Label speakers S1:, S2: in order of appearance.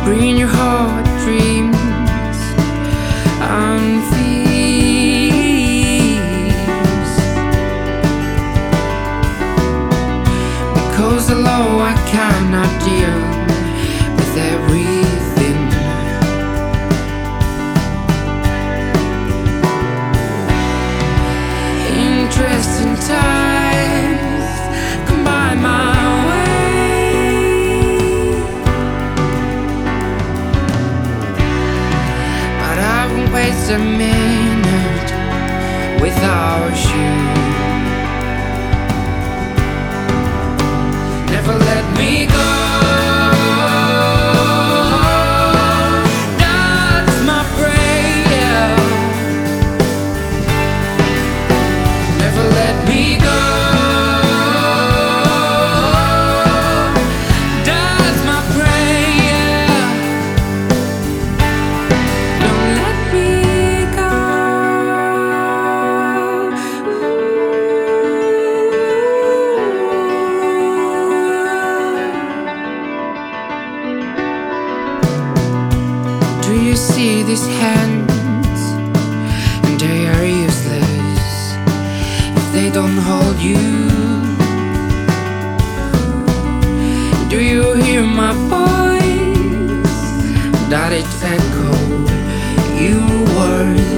S1: bring your heart dreams and fears. Because alone I cannot deal with everything. Interesting times come by my way, but I won't waste a minute without you. Never let me go. That's my prayer. Never let me go. That's my prayer. Don't let me go. Do you see these hands? And they are useless if they don't hold you. Do you hear my voice? That it echo you words.